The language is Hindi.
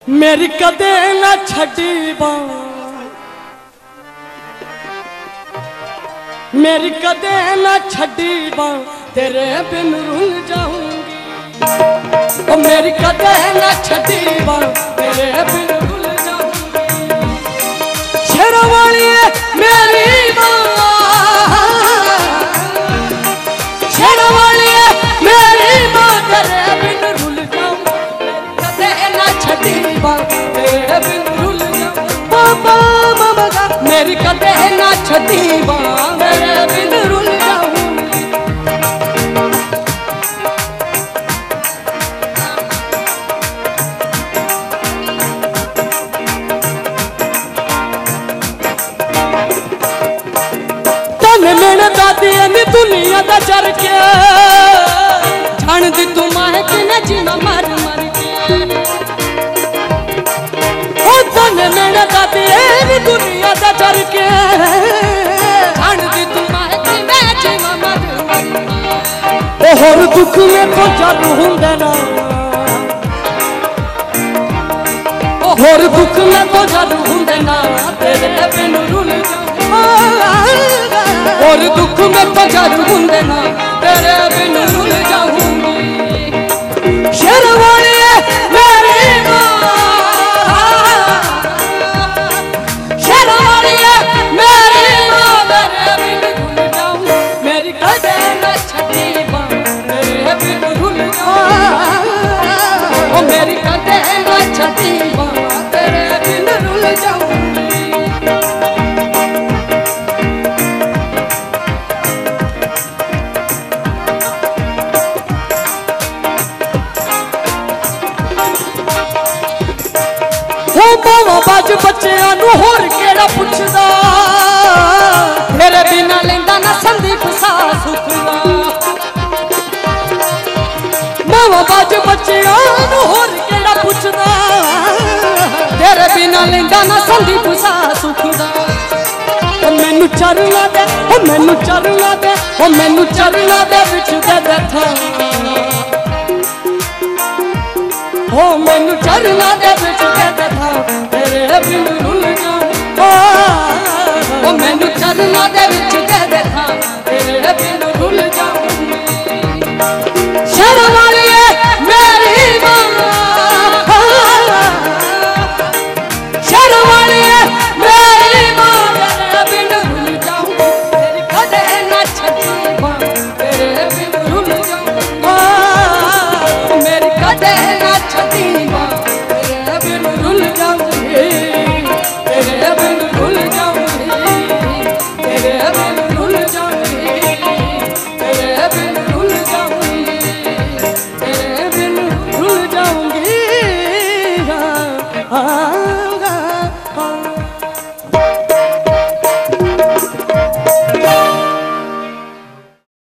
मेरी कदे न छड़ी बां, मेरी कदे न छड़ी बां, तेरे बिन रुल जाऊंगी। ओ मेरी कदे न छड़ी बां, तेरे बिन रुल जाऊंगी। शेरवाली मेरी मां, शेरवाली मेरी मां, तेरे बिन रुल जाऊंगी। कदे न छड़ी बां, तेरे बिन रुल जाऊंगी। बाबा मामा मेरी कदे न छड़ी बां, तेरे बिन रुल जाऊंगी। मेरे दादी ने दुनिया दा चर के जान दी तू माए कि न जीना मर मर के। ओ तने मेरे दादी ने दुनिया दा चर के जान दी तू माए कि न जीना मर मर के। ओ हर दुख में तो जर हुंदे ना, ओ हर दुख में तो जर हुंदे ना, तेरे बिन रुल जाऊं। और दुख में तो जर हुंदे ना, तेरे बिन रुल जाऊंगी। शेरवाली मेरी मां, शेरवाली मेरी मां, तेरे बिन रुल जाऊंगी। मेरी कदे न छड़ी बां, तेरे बिन रुल जाऊंगी। ओ मेरी कदे न छड़ी बां, तेरे बिन रुल जाऊंगी। बाज बच्चियां नू होर केड़ा पुछदा, मेरे बिना लेंदा ना संदीप सा सुखदा। मावा बाज बच्चियां नू होर केड़ा पुछदा, तेरे बिना लेंदा ना संदीप सा सुखदा। ओ मैनू चरना दे, ओ मैनू चरना दे, ओ मैनू चरना दे विच दे बैठा। ओ मैनू चरना दे विच दे बैठा, तेरे बिन रुल जाऊं। ओ मैनू चरना दे विच दे बैठा, तेरे बिन रुल जाऊं।